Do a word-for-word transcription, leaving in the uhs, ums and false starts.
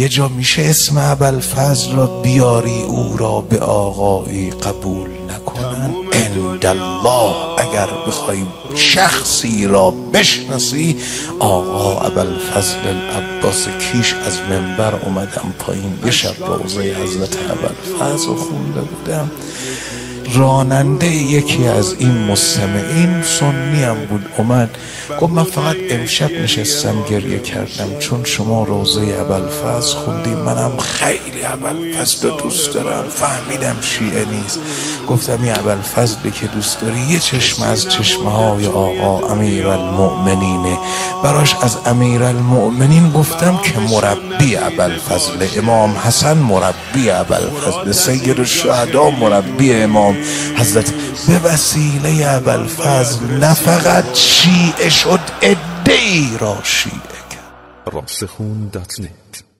یه جا میشه اسم ابوالفضل را بیاری او را به آقایی قبول نکنن؟ عند الله اگر بخوای شخصی را بشناسی، آقا ابوالفضل العباس کیش از منبر اومدم پایین، یه شب روضه حضرت ابوالفضل رو خونده بودم، راننده یکی از این مستمعین سنی هم بود اومد گفت من فقط امشب نشستم گریه کردم چون شما روضه ابوالفضل خوندیم، منم خیلی ابوالفضل رو دوست دارم، فهمیدم شیعه نیست. گفتم این ابوالفضلی که دوست داری یه چشم از چشمه های آقا امیرالمؤمنینه، براش از امیرالمؤمنین گفتم که مربی ابوالفضل، امام حسن مربی ابوالفضل، سید الشهدا مربی امام حضرت. به وسیله ابوالفضل نه فقط شیعه شد، عده‌ای را شیعه کرد. راسخون دات نت